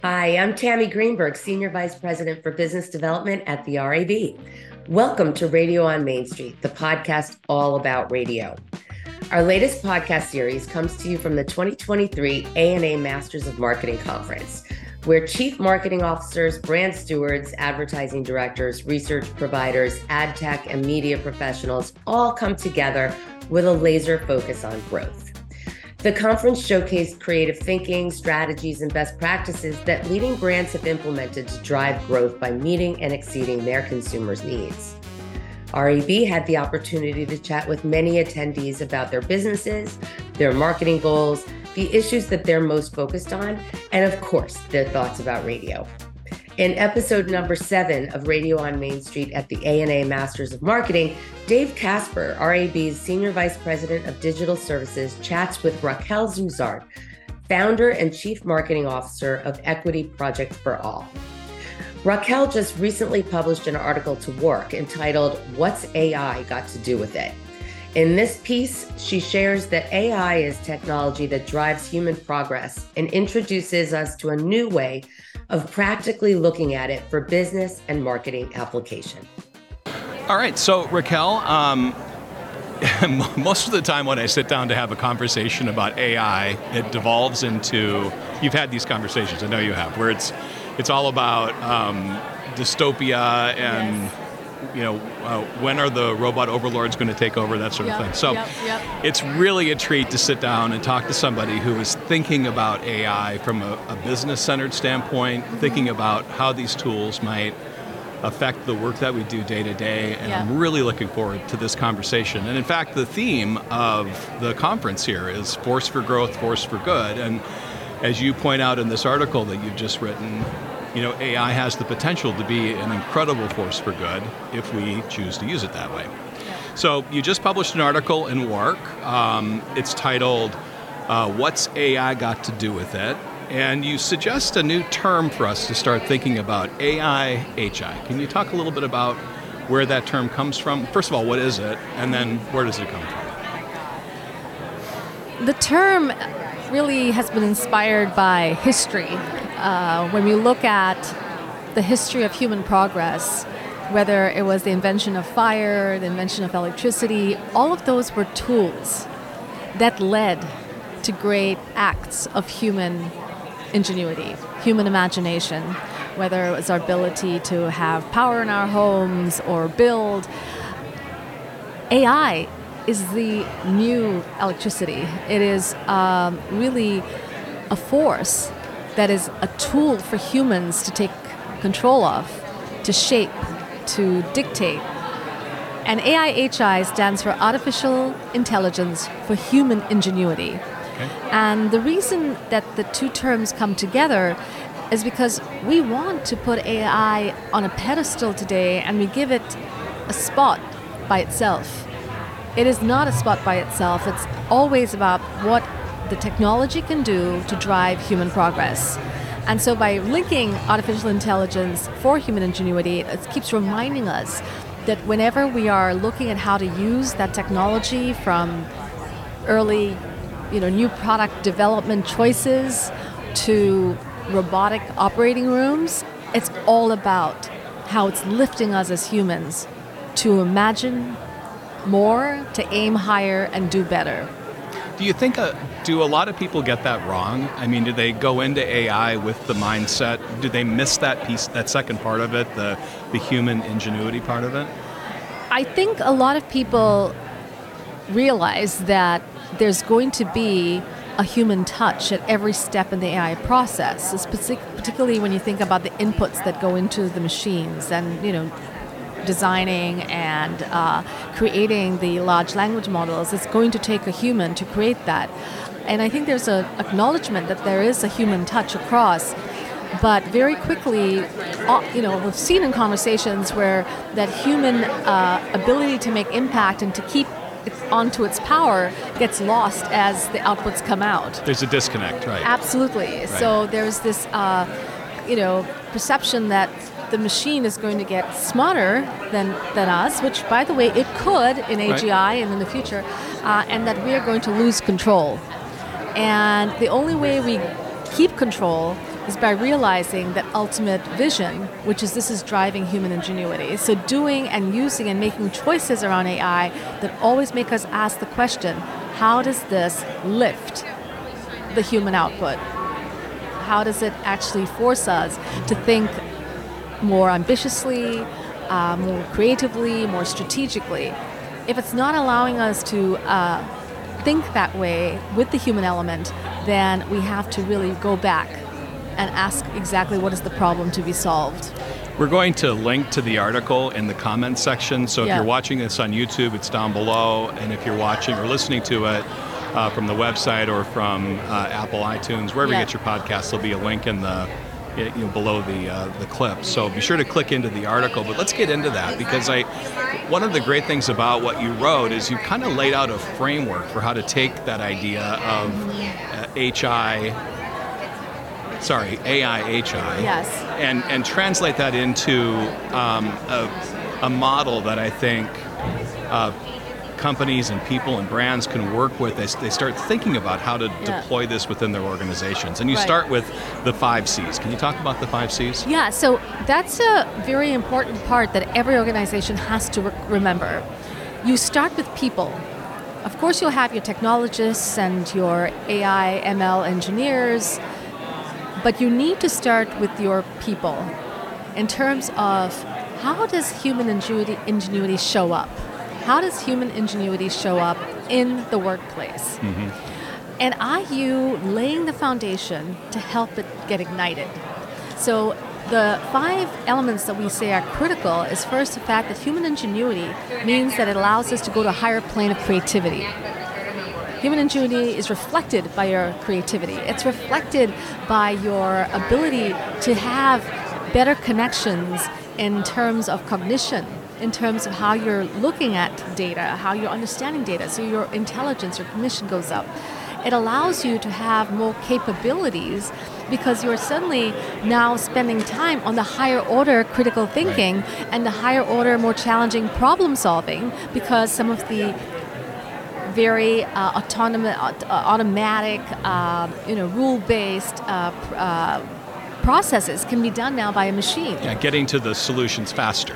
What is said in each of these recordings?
Hi, I'm Tammy Greenberg, Senior Vice President for Business Development at the RAB. Welcome to Radio on Main Street, the podcast all about radio. Our latest podcast series comes to you from the 2023 ANA Masters of Marketing Conference, where chief marketing officers, brand stewards, advertising directors, research providers, ad tech, and media professionals all come together with a laser focus on growth. The conference showcased creative thinking, strategies, and best practices that leading brands have implemented to drive growth by meeting and exceeding their consumers' needs. RAB had the opportunity to chat with many attendees about their businesses, their marketing goals, the issues that they're most focused on, and of course, their thoughts about radio. In episode number 7 of Radio on Main Street at the ANA Masters of Marketing, Dave Casper, RAB's Senior Vice President of Digital Services, chats with Raquel Zuzart, founder and Chief Marketing Officer of Equity Project for All. Raquel just recently published an article to Work entitled, "What's AI Got to Do with It?" In this piece, she shares that AI is technology that drives human progress and introduces us to a new way of practically looking at it for business and marketing application. All right, so Raquel, most of the time when I sit down to have a conversation about AI, it devolves into, you've had these conversations, I know you have, where it's all about dystopia and when are the robot overlords going to take over, that sort of thing. So It's really a treat to sit down and talk to somebody who is thinking about AI from a business-centered standpoint, thinking about how these tools might affect the work that we do day to day, and I'm really looking forward to this conversation. And in fact, the theme of the conference here is Force for Growth, Force for Good. And as you point out in this article that you've just written, AI has the potential to be an incredible force for good if we choose to use it that way. So you just published an article in Work. It's titled, "What's AI Got to Do with It?" And you suggest a new term for us to start thinking about, AI-HI. Can you talk a little bit about where that term comes from? First of all, what is it? And then where does it come from? The term really has been inspired by history. When we look at the history of human progress, whether it was the invention of fire, the invention of electricity, all of those were tools that led to great acts of human ingenuity, human imagination, whether it was our ability to have power in our homes or build. AI is the new electricity. It is really a force that is a tool for humans to take control of, to shape, to dictate. And AI-HI stands for Artificial Intelligence for Human Ingenuity. Okay. And the reason that the two terms come together is because we want to put AI on a pedestal today, and we give it a spot by itself. It is not a spot by itself. It's always about what the technology can do to drive human progress. And so by linking artificial intelligence for human ingenuity, it keeps reminding us that whenever we are looking at how to use that technology, from early, new product development choices to robotic operating rooms, it's all about how it's lifting us as humans to imagine more, to aim higher, and do better. Do you think, do a lot of people get that wrong? I mean, do they go into AI with the mindset, do they miss that piece, that second part of it, the human ingenuity part of it? I think a lot of people realize that there's going to be a human touch at every step in the AI process, particularly when you think about the inputs that go into the machines and, designing and creating the large language models. It's going to take a human to create that. And I think there's an acknowledgement that there is a human touch across. But very quickly, we've seen in conversations where that human ability to make impact and to keep it onto its power gets lost as the outputs come out. There's a disconnect, right? Absolutely. Right. So there's this, perception that the machine is going to get smarter than us, which, by the way, it could in AGI and in the future, and that we are going to lose control. And the only way we keep control is by realizing that ultimate vision, which is this is driving human ingenuity. So doing and using and making choices around AI that always make us ask the question, how does this lift the human output? How does it actually force us to think more ambitiously, more creatively, more strategically? If it's not allowing us to think that way with the human element, then we have to really go back and ask exactly what is the problem to be solved. We're going to link to the article in the comments section, so if you're watching this on YouTube, it's down below, and if you're watching or listening to it from the website or from Apple iTunes, wherever you get your podcasts, there'll be a link in the below the clip. So be sure to click into the article. But let's get into that, because one of the great things about what you wrote is you kind of laid out a framework for how to take that idea of AI-HI, and translate that into a model that I think companies and people and brands can work with as they start thinking about how to deploy this within their organizations. And you start with the 5 C's. Can you talk about the 5 C's? Yeah, so that's a very important part that every organization has to remember. You start with people. Of course, you'll have your technologists and your AI, ML engineers, but you need to start with your people in terms of how does human ingenuity show up? How does human ingenuity show up in the workplace? Mm-hmm. And are you laying the foundation to help it get ignited? So the 5 elements that we say are critical is first the fact that human ingenuity means that it allows us to go to a higher plane of creativity. Human ingenuity is reflected by your creativity. It's reflected by your ability to have better connections in terms of cognition, in terms of how you're looking at data, how you're understanding data, so your intelligence, your cognition goes up. It allows you to have more capabilities because you're suddenly now spending time on the higher order critical thinking and the higher order, more challenging problem solving, because some of the very automatic, rule-based processes can be done now by a machine. Yeah, getting to the solutions faster,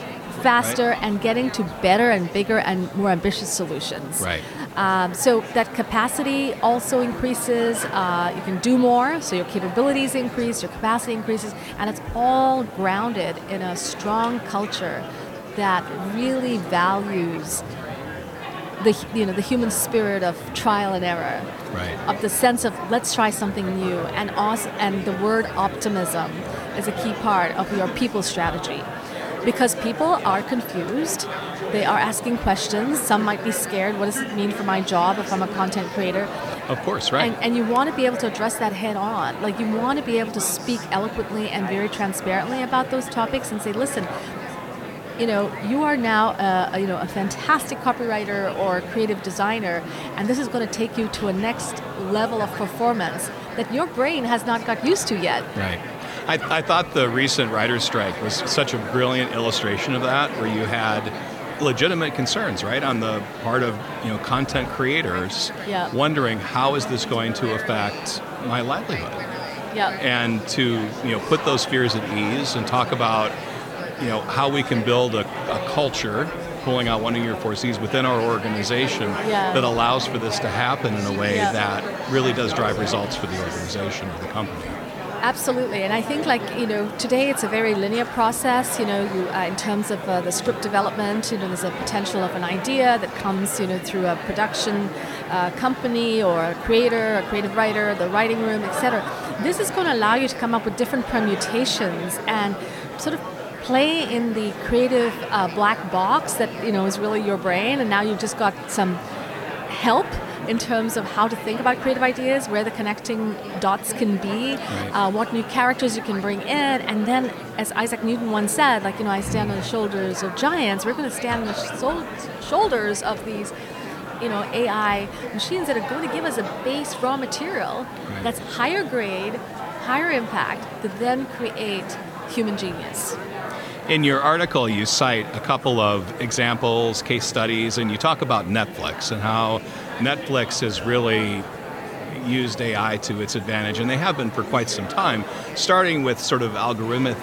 and getting to better and bigger and more ambitious solutions. Right. So that capacity also increases. You can do more, so your capabilities increase, your capacity increases, and it's all grounded in a strong culture that really values the human spirit of trial and error, of the sense of let's try something new, and the word optimism is a key part of your people strategy. Because people are confused, they are asking questions, some might be scared, what does it mean for my job if I'm a content creator? Of course, right. And you want to be able to address that head on. Like, you want to be able to speak eloquently and very transparently about those topics and say, listen, you are now a fantastic copywriter or creative designer, and this is going to take you to a next level of performance that your brain has not got used to yet. Right. I thought the recent writer's strike was such a brilliant illustration of that, where you had legitimate concerns, right, on the part of content creators, wondering how is this going to affect my livelihood, and to put those fears at ease and talk about how we can build a culture, pulling out one of your 4 C's within our organization that allows for this to happen in a way that really does drive results for the organization or the company. Absolutely, and I think today it's a very linear process. In terms of the script development, there's a potential of an idea that comes through a production company or a creator, a creative writer, the writing room, etc. This is going to allow you to come up with different permutations and sort of play in the creative black box that is really your brain, and now you've just got some help in terms of how to think about creative ideas, where the connecting dots can be, what new characters you can bring in, and then, as Isaac Newton once said, I stand on the shoulders of giants. We're going to stand on the shoulders of these, AI machines that are going to give us a base raw material that's higher grade, higher impact, that then create human genius. In your article, you cite a couple of examples, case studies, and you talk about Netflix and how Netflix has really used AI to its advantage, and they have been for quite some time, starting with sort of algorithmic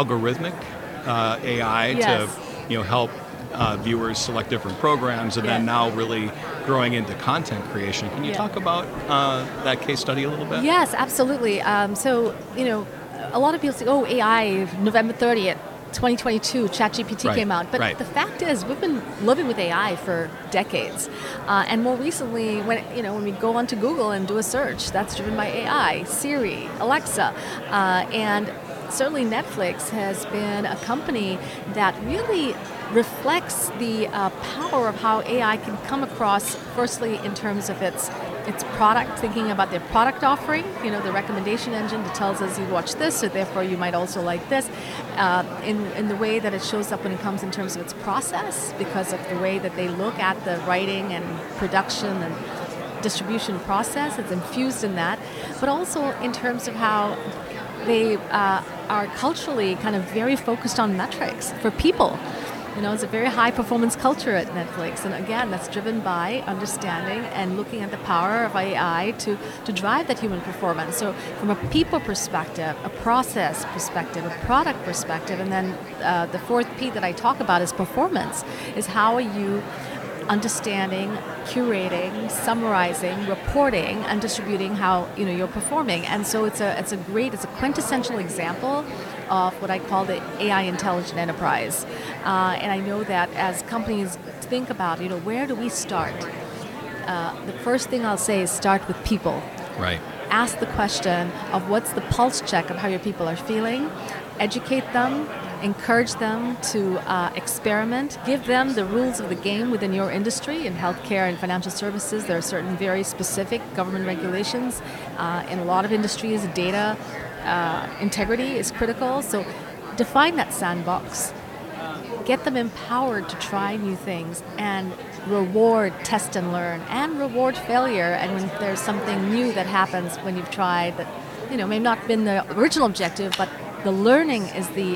AI Yes. to help viewers select different programs, and then Yes. now really growing into content creation. Can you Yeah. talk about that case study a little bit? Yes, absolutely. So, a lot of people say, oh, AI, November 30th, 2022, ChatGPT Right, came out. But right. the fact is, we've been living with AI for decades. And more recently, when we go onto Google and do a search, that's driven by AI, Siri, Alexa. And certainly Netflix has been a company that really reflects the power of how AI can come across, firstly, in terms of its product, thinking about their product offering, the recommendation engine that tells us you watch this, so therefore you might also like this, in the way that it shows up when it comes in terms of its process, because of the way that they look at the writing and production and distribution process, it's infused in that, but also in terms of how they are culturally kind of very focused on metrics for people. It's a very high performance culture at Netflix. And again, that's driven by understanding and looking at the power of AI to drive that human performance. So from a people perspective, a process perspective, a product perspective, and then the fourth P that I talk about is performance, is how are you understanding, curating, summarizing, reporting, and distributing how you're performing. And so it's a quintessential example of what I call the AI intelligent enterprise. And I know that as companies think about, where do we start? The first thing I'll say is start with people. Right. Ask the question of what's the pulse check of how your people are feeling, educate them, encourage them to experiment, give them the rules of the game within your industry. In healthcare and financial services, there are certain very specific government regulations. In a lot of industries, data integrity is critical. So define that sandbox. Get them empowered to try new things and reward test and learn and reward failure. And when there's something new that happens when you've tried that may not been the original objective, but the learning is the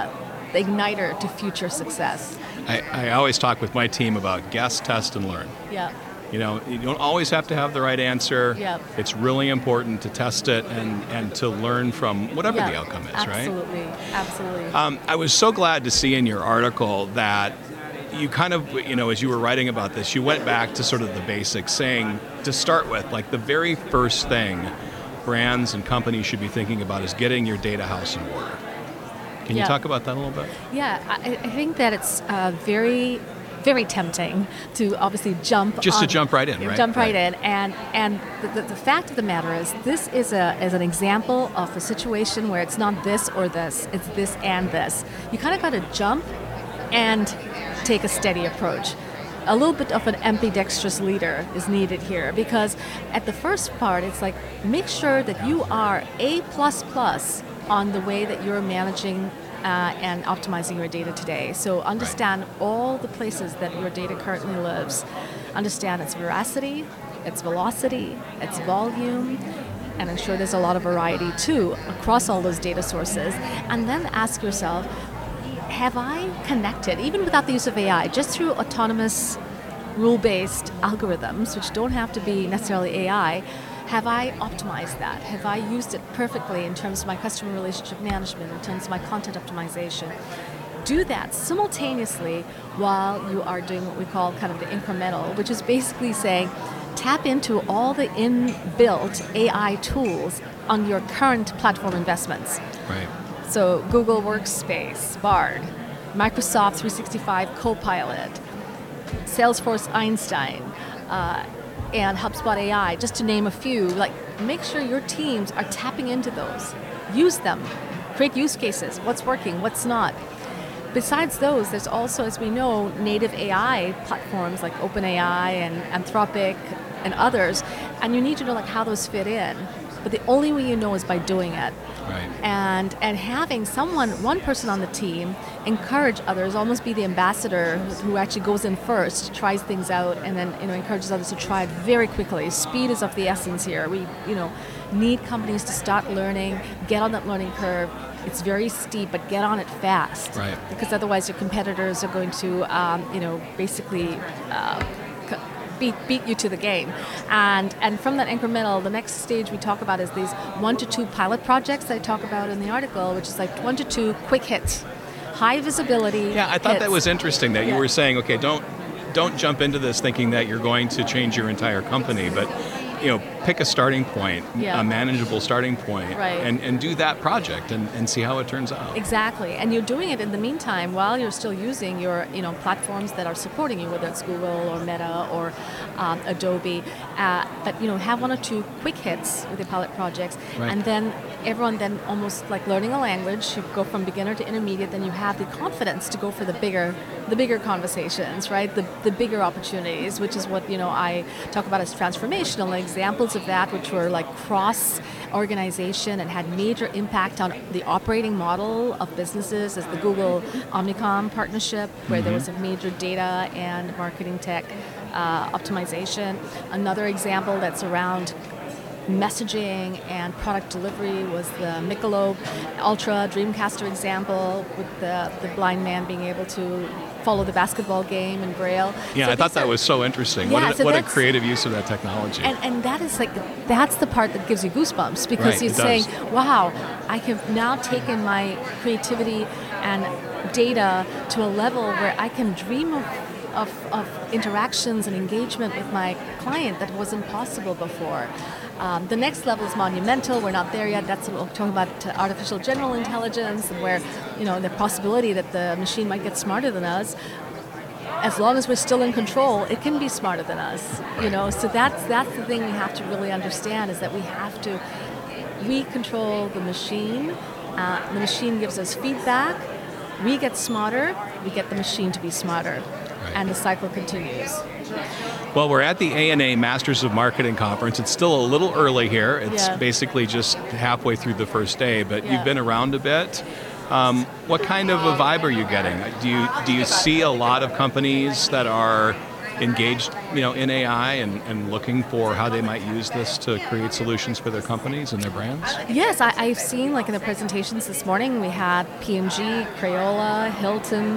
igniter to future success. I always talk with my team about guess, test, and learn. Yeah. You don't always have to have the right answer. Yep. It's really important to test it and to learn from whatever the outcome is, absolutely. right? Absolutely. Absolutely. I was so glad to see in your article that you kind of, as you were writing about this, you went back to sort of the basics, saying, to start with, like the very first thing brands and companies should be thinking about is getting your data house in order. Can you talk about that a little bit? Yeah, I think that it's very, very tempting to obviously jump right in, right? Jump right in. And the fact of the matter is, this is an example of a situation where it's not this or this, it's this and this. You kind of got to jump and take a steady approach. A little bit of an ambidextrous leader is needed here, because at the first part, it's like, make sure that you are A++ on the way that you're managing and optimizing your data today. So understand all the places that your data currently lives. Understand its veracity, its velocity, its volume, and ensure there's a lot of variety too across all those data sources. And then ask yourself, have I connected, even without the use of AI, just through autonomous rule-based algorithms, which don't have to be necessarily AI, have I optimized that? Have I used it perfectly in terms of my customer relationship management, in terms of my content optimization? Do that simultaneously while you are doing what we call kind of the incremental, which is basically saying, tap into all the inbuilt AI tools on your current platform investments. Right. So Google Workspace, Bard, Microsoft 365 Copilot, Salesforce Einstein, and HubSpot AI, just to name a few. Like, make sure your teams are tapping into those. Use them. Create use cases. What's working, what's not. Besides those, there's also, as we know, native AI platforms like OpenAI and Anthropic and others, and you need to know how those fit in. But the only way you know is by doing it. Right. And having one person on the team encourage others, almost be the ambassador who actually goes in first, tries things out, and then encourages others to try it very quickly. Speed is of the essence here. We need companies to start learning, get on that learning curve. It's very steep, but get on it fast. Right. Because otherwise your competitors are going to basically beat you to the game. And from that incremental, the next stage we talk about is these 1 to 2 pilot projects that I talk about in the article, which is like 1 to 2 quick hits, high visibility. Yeah, I thought hits. that was interesting that you were saying, okay, don't jump into this thinking that you're going to change your entire company, but pick a starting point, a manageable starting point, and do that project and see how it turns out. Exactly, and you're doing it in the meantime while you're still using your platforms that are supporting you, whether it's Google or Meta or Adobe. But have 1 or 2 quick hits with your pilot projects, and then everyone then almost like learning a language. You go from beginner to intermediate, then you have the confidence to go for the bigger conversations, right? The bigger opportunities, which is what I talk about as transformational. Examples of that, which were like cross-organization and had major impact on the operating model of businesses, as the Google Omnicom partnership, where there was a major data and marketing tech optimization. Another example that's around messaging and product delivery was the Michelob Ultra Dreamcaster example, with the blind man being able to follow the basketball game in Braille. Yeah, so I thought that was so interesting. Yeah, what a creative use of that technology. And that is that's the part that gives you goosebumps, because you're saying, wow, I have now taken my creativity and data to a level where I can dream of interactions and engagement with my client that wasn't possible before. The next level is monumental. We're not there yet. That's what we're talking about, artificial general intelligence, and where the possibility that the machine might get smarter than us. As long as we're still in control, it can be smarter than us. So that's the thing we have to really understand, is that we control the machine. The machine gives us feedback. We get smarter. We get the machine to be smarter, and the cycle continues. Well, we're at the ANA Masters of Marketing Conference. It's still a little early here. It's basically just halfway through the first day, but you've been around a bit. What kind of a vibe are you getting? Do you see a lot of companies that are engaged, in AI and looking for how they might use this to create solutions for their companies and their brands? Yes, I've seen, in the presentations this morning, we had P&G, Crayola, Hilton,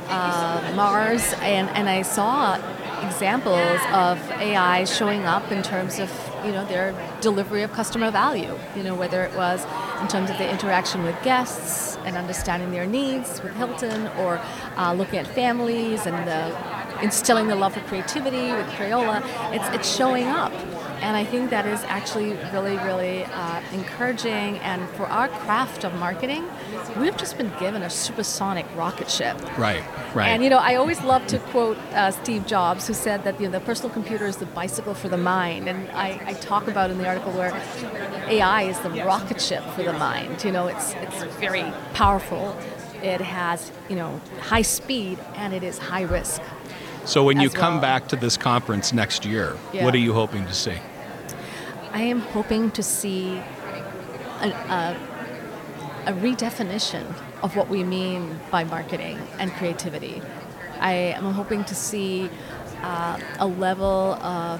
Mars, and I saw examples of AI showing up in terms of their delivery of customer value, whether it was in terms of the interaction with guests and understanding their needs with Hilton, or looking at families and instilling the love for creativity with Crayola. It's showing up. And I think that is actually really, really encouraging. And for our craft of marketing, we've just been given a supersonic rocket ship. Right. And, I always love to quote Steve Jobs, who said that the personal computer is the bicycle for the mind. And I talk about in the article where AI is the rocket ship for the mind. It's very powerful. It has, high speed, and it is high risk. So when you come back to this conference next year, what are you hoping to see? I am hoping to see a redefinition of what we mean by marketing and creativity. I am hoping to see a level of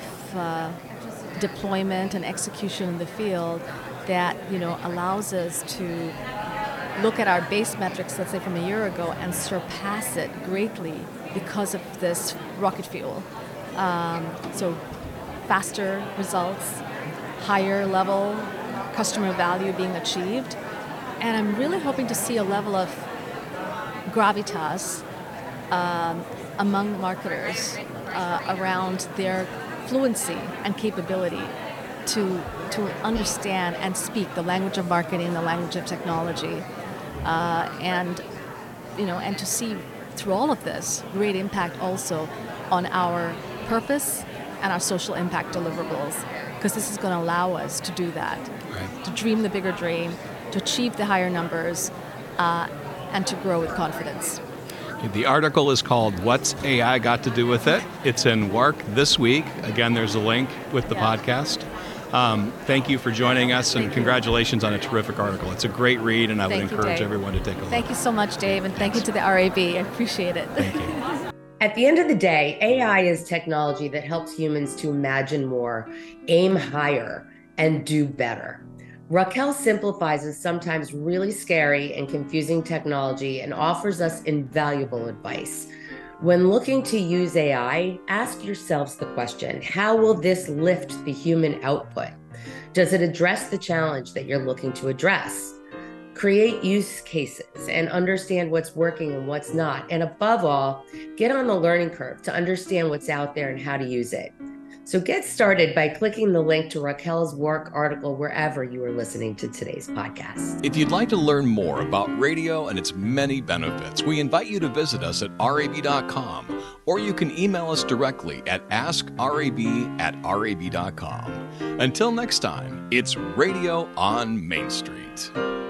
deployment and execution in the field that allows us to look at our base metrics, let's say from a year ago, and surpass it greatly because of this rocket fuel. So faster results, higher level customer value being achieved. And I'm really hoping to see a level of gravitas among marketers around their fluency and capability to understand and speak the language of marketing, the language of technology, and to see through all of this great impact also on our purpose and our social impact deliverables, because this is going to allow us to do that, to dream the bigger dream, to achieve the higher numbers, and to grow with confidence. The article is called What's AI Got to Do With It? It's in Work this week. Again, there's a link with the podcast. Thank you for joining us, and congratulations on a terrific article. It's a great read, and I would encourage everyone to take a look. Thank you so much, Dave, and thank you to the RAB. I appreciate it. Thank you. At the end of the day, AI is technology that helps humans to imagine more, aim higher, and do better. Raquel simplifies a sometimes really scary and confusing technology and offers us invaluable advice. When looking to use AI, ask yourselves the question, how will this lift the human output? Does it address the challenge that you're looking to address? Create use cases and understand what's working and what's not. And above all, get on the learning curve to understand what's out there and how to use it. So get started by clicking the link to Raquel's work article wherever you are listening to today's podcast. If you'd like to learn more about radio and its many benefits, we invite you to visit us at rab.com, or you can email us directly at askrab@rab.com. Until next time, it's Radio on Main Street.